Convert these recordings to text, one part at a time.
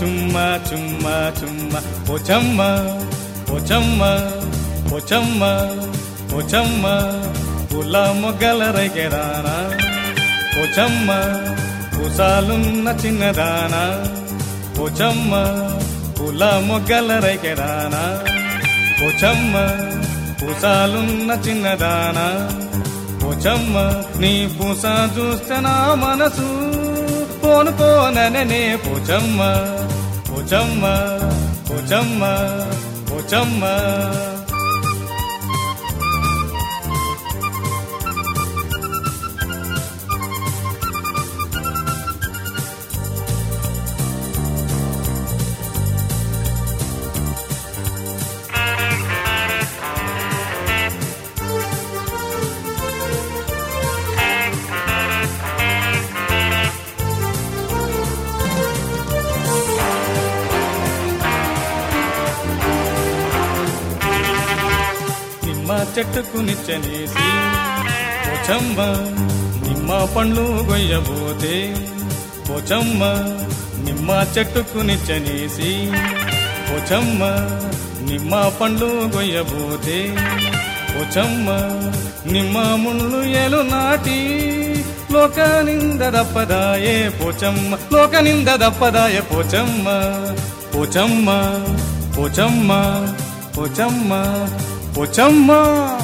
చుమ్మా చుమ్మా చుమ్మా పోచమ్మ పోచమ్మ పోచమ్మ పోచమ్మ పూల మొగ్గల రైకెరానా పోచమ్మ పూసాలున్న చిన్నదానా పోచమ్మ పూల మొగ్గల రైకెరానా పోచమ్మ పూసాలున్న చిన్నదానా పోచమ్మ నీ పూస చూస్తే నా మనసు పోను పోననే పోచమ్మ పోచమ్మ పోచమ్మ పోచమ్మ చెట్టుకు నిచ్చనేసి పోచమ్మ నిమ్మ పండ్లు గొయ్యబోతే పోచమ్మ నిమ్మ చెట్టుకు నిచ్చనేసి పోచమ్మ నిమ్మ పండ్లు గొయ్యబోతే పోచమ్మ నిమ్మ ముళ్ళు ఏలు నాటి లోక నిందదప్పదాయే పోచమ్మ లోక నిందదప్పదాయే పోచమ్మ పోచమ్మ పోచమ్మ పోచమ్మ పోచమ్మ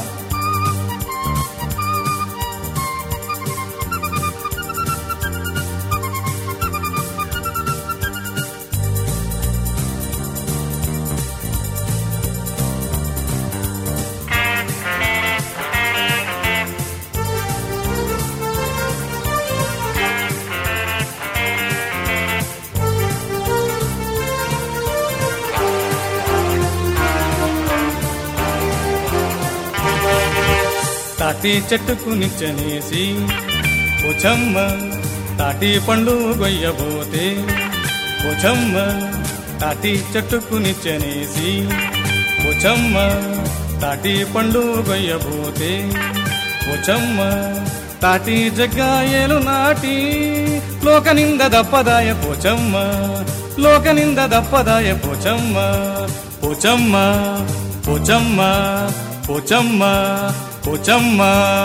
తాటి చెట్టుకు నిచ్చనేసి పోచమ్మ తాటి పండ్లు గొయ్యబోతే పోచమ్మ తాటి చెట్టుకు నిచ్చనేసి పోచమ్మ తాటి పండ్లు గొయ్యబోతే పోచమ్మ తాటి జగ్గాయలు నాటి లోక నిందదప్పదాయ పోచమ్మ లోక నిందదప్పదాయ పోచమ్మ పోచమ్మ పోచమ్మ పోచమ్మ పోచమ్మ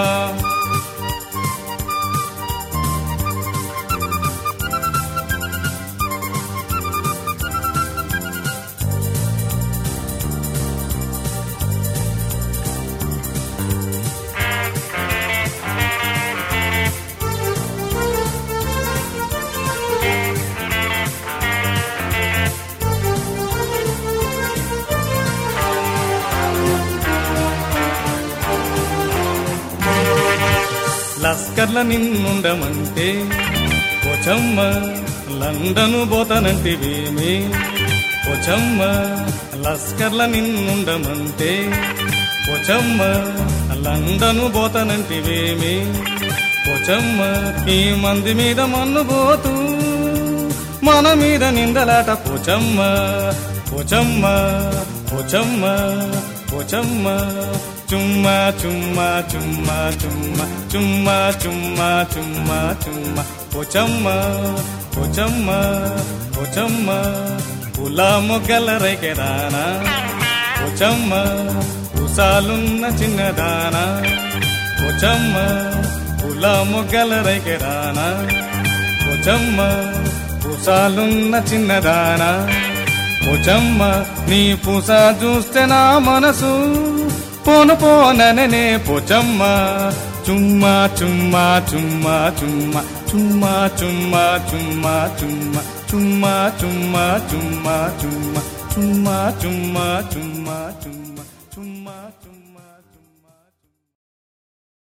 లస్కర్ల నిన్నుండమంటే పోచమ్మ లండను పోతానంటివేమి పోచమ్మ లస్కర్ల నిన్నుండమంటే పోచమ్మ లండను పోతానంటివేమి పోచమ్మ ఈ మంది మీద మన్ను పోతూ మన మీద నిందలాట పోచమ్మ పోచమ్మ పోచమ్మ పోచమ్మ చుమ్మా చుమ్మా చుమ్మా చుమ్మా చుమ్మా చుమ్మా చుమ్మా చుమ్మా పోచమ్మ పోచమ్మ పోచమ్మ పూల మొగ్గల రైకెరానా పోచమ్మ పూసాలున్న చిన్నదానా పోచమ్మ పూల మొగ్గల రైకెరానా పోచమ్మ పూసాలున్న చిన్నదానా పోచమ్మ నీ పూస చూస్తే నా మనసు పోను పోననే పోచమ్మ చుమ్మా చుమ్మా చుమ్మా చుమ్మా చుమ్మా చుమ్మా చుమ్మా చుమ్మా చుమ్మా చుమ్మా చుమ్మా చుమ్మా చుమ్మా చుమ్మా చుమ్మా